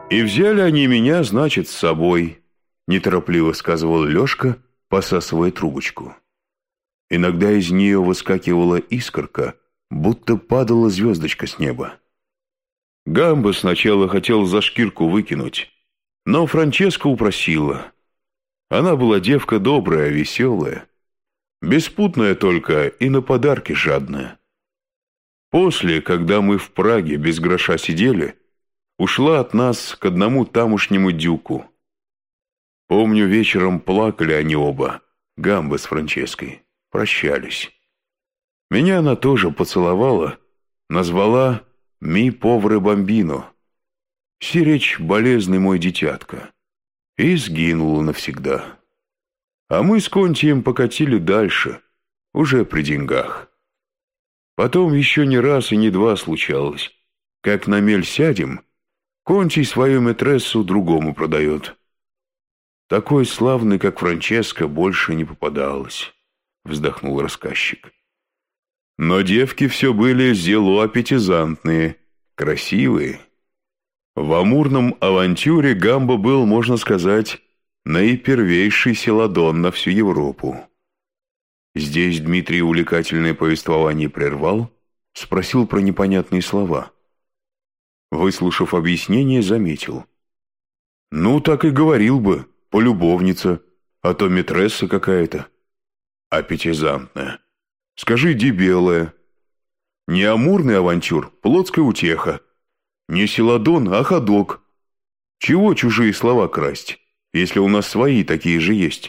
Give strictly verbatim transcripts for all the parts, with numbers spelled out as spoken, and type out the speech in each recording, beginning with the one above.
И взяли они меня, значит, с собой, неторопливо сказывал Лешка, посасывая трубочку. Иногда из нее выскакивала искорка, будто падала звездочка с неба. Гамбо сначала хотел за шкирку выкинуть, но Франческа упросила. Она была девка добрая, веселая, беспутная только и на подарки жадная. После, когда мы в Праге без гроша сидели, ушла от нас к одному тамошнему дюку. Помню, вечером плакали они оба, Гамбо с Франческой, прощались. Меня она тоже поцеловала, назвала «ми повре бомбино», сиречь болезный мой дитятка, и сгинула навсегда. А мы с Контием покатили дальше, уже при деньгах. Потом еще не раз и не два случалось, как на мель сядем, Контий свою метрессу другому продает. Такой славный, как Франческа, больше не попадалось, вздохнул рассказчик. Но девки все были зело аппетизантные, красивые. В амурном авантюре Гамбо был, можно сказать, наипервейший селадон на всю Европу. Здесь Дмитрий увлекательное повествование прервал, спросил про непонятные слова. Выслушав объяснение, заметил. «Ну, так и говорил бы, полюбовница, а то метресса какая-то. Аппетизантная. Скажи, дебелая. Не амурный авантюр, плотская утеха. Не селадон, а ходок. Чего чужие слова красть, если у нас свои такие же есть?»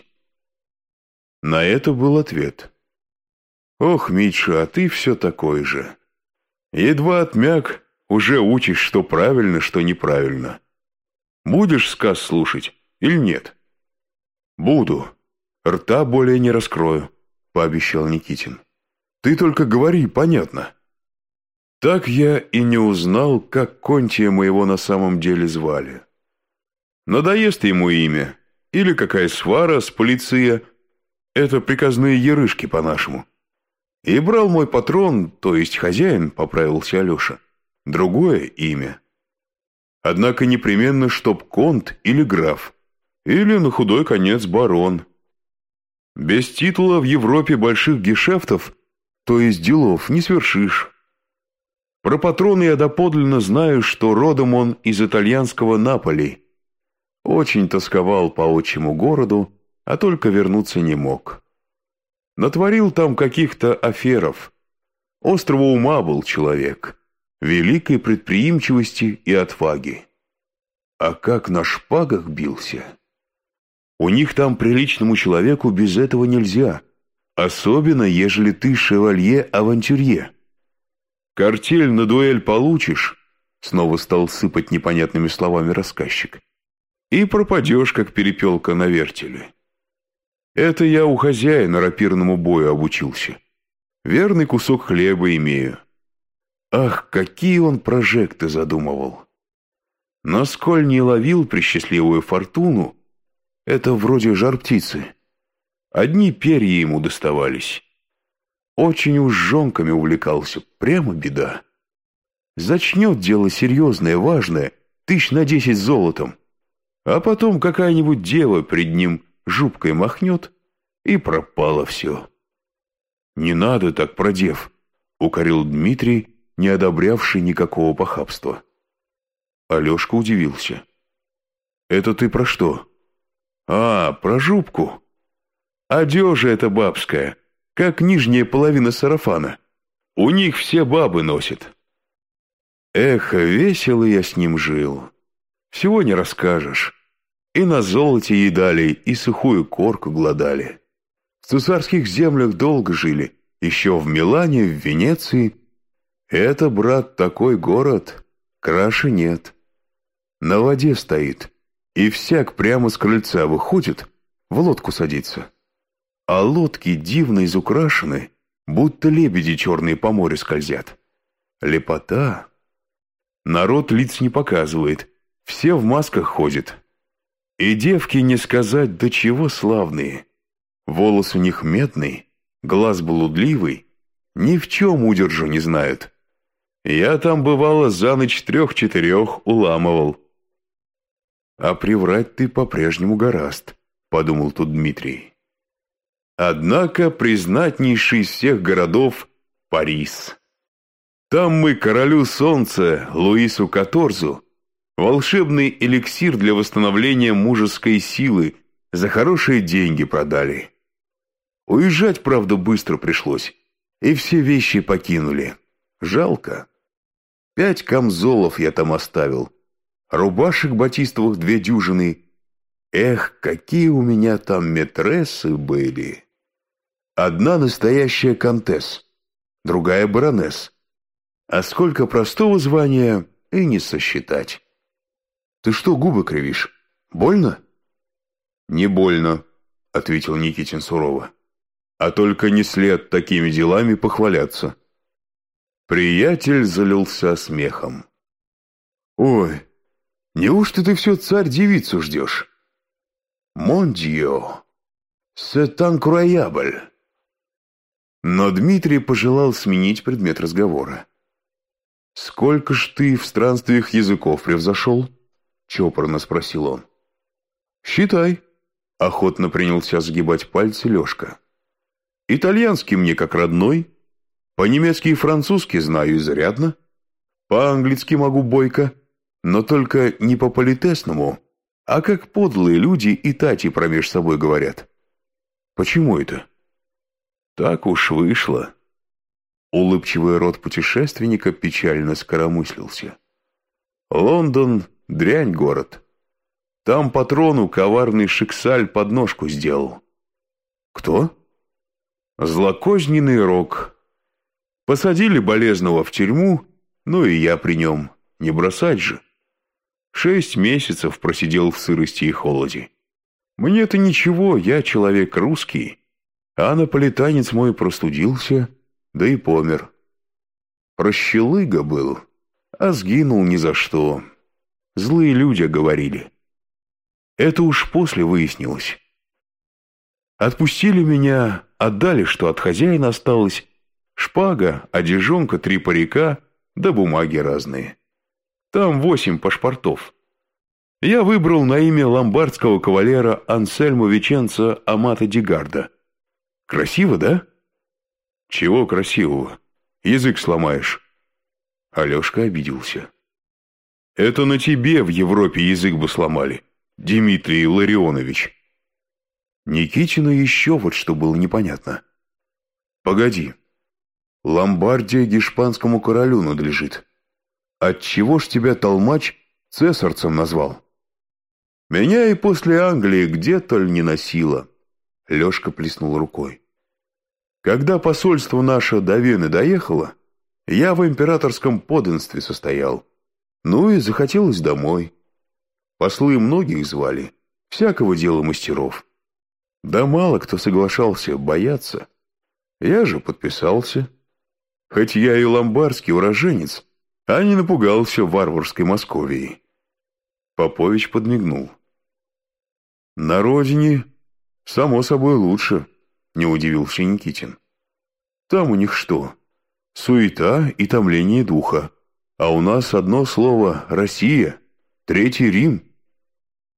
На это был ответ. «Ох, Митша, а ты все такой же. Едва отмяк, уже учишь, что правильно, что неправильно. Будешь сказ слушать или нет?» «Буду. Рта более не раскрою», — пообещал Никитин. «Ты только говори, понятно». Так я и не узнал, как Контия моего на самом деле звали. Надоест ему имя, или какая свара с полиция, это приказные ерышки по-нашему. И брал мой патрон, то есть хозяин, поправился Алеша, другое имя. Однако непременно чтоб конт или граф, или на худой конец барон. Без титула в Европе больших гешефтов, то есть делов, не свершишь. Про патрона я доподлинно знаю, что родом он из итальянского Наполи. Очень тосковал по отчему городу, а только вернуться не мог. Натворил там каких-то аферов. Острого ума был человек, великой предприимчивости и отваги. А как на шпагах бился! У них там приличному человеку без этого нельзя, особенно ежели ты шевалье-авантюрье. Картель на дуэль получишь, снова стал сыпать непонятными словами рассказчик, и пропадешь, как перепелка на вертеле. Это я у хозяина рапирному бою обучился. Верный кусок хлеба имею. Ах, какие он прожекты задумывал! Но сколь не ловил пресчастливую фортуну, это вроде жар-птицы. Одни перья ему доставались. Очень уж жонками увлекался, прямо беда. Зачнет дело серьезное, важное, тысяч на десять золотом, а потом какая-нибудь дева пред ним жупкой махнет, и пропало все. «Не надо так про дев», — укорил Дмитрий, не одобрявший никакого похабства. Алешка удивился. «Это ты про что?» «А, про жупку. Одежа эта бабская, как нижняя половина сарафана. У них все бабы носят». Эх, весело я с ним жил. Всего не расскажешь. И на золоте едали, и сухую корку глодали. В цесарских землях долго жили, еще в Милане, в Венеции. Это, брат, такой город, краше нет. На воде стоит, и всяк прямо с крыльца выходит, в лодку садится. А лодки дивно изукрашены, будто лебеди черные по морю скользят. Лепота. Народ лиц не показывает, все в масках ходят. И девки не сказать, до чего славные. Волос у них медный, глаз блудливый, ни в чем удержу не знают. Я там, бывало, за ночь трех-четырех уламывал. А приврать ты по-прежнему гораст, подумал тут Дмитрий. Однако признатнейший из всех городов – Парис. Там мы королю солнца Луису Каторзу волшебный эликсир для восстановления мужеской силы за хорошие деньги продали. Уезжать, правда, быстро пришлось, и все вещи покинули. Жалко. Пять камзолов я там оставил, рубашек батистовых две дюжины. Эх, какие у меня там мэтрессы были! Одна настоящая контесс, другая баронесс. А сколько простого звания и не сосчитать. Ты что губы кривишь? Больно? Не больно, ответил Никитин сурово. А только не след такими делами похваляться. Приятель залился смехом. Ой, неужто ты все царь-девицу ждешь? Мон дьё, c'est incroyable. Но Дмитрий пожелал сменить предмет разговора. «Сколько ж ты в странствиях языков превзошел?» — чопорно спросил он. «Считай», — охотно принялся сгибать пальцы Лешка. «Итальянский мне как родной, по-немецки и французски знаю изрядно, по-английски могу бойко, но только не по-политесному, а как подлые люди и тати промеж собой говорят». «Почему это?» «Так уж вышло». Улыбчивый рот путешественника печально скоромыслился. «Лондон — дрянь город. Там патрону коварный Шиксаль подножку сделал». «Кто?» «Злокозненный Рок. Посадили болезного в тюрьму, ну и я при нем. Не бросать же. Шесть месяцев просидел в сырости и холоде. Мне-то ничего, я человек русский, а наполитанец мой простудился, да и помер. Прощелыга был, а сгинул ни за что. Злые люди говорили. Это уж после выяснилось. Отпустили меня, отдали, что от хозяина осталось. Шпага, одежонка, три парика, да бумаги разные. Там восемь паспортов. Я выбрал на имя ломбардского кавалера Ансельмо Веченца Амато ди Гарда. Красиво, да? Чего красивого? Язык сломаешь. Алешка обиделся. Это на тебе в Европе язык бы сломали, Дмитрий Ларионович. Никитину еще вот что было непонятно. Погоди. Ломбардия гешпанскому королю надлежит. Отчего ж тебя толмач цесарцем назвал? Меня и после Англии где толь не носило. Лешка плеснул рукой. Когда посольство наше до Вены доехало, я в императорском подданстве состоял. Ну и захотелось домой. Послы многих звали, всякого дела мастеров. Да мало кто соглашался бояться. Я же подписался. Хоть я и ломбардский уроженец, а не напугался варварской Московии. Попович подмигнул. На родине, само собой, лучше, не удивился Никитин. Там у них что? Суета и томление духа. А у нас одно слово «Россия», третий Рим.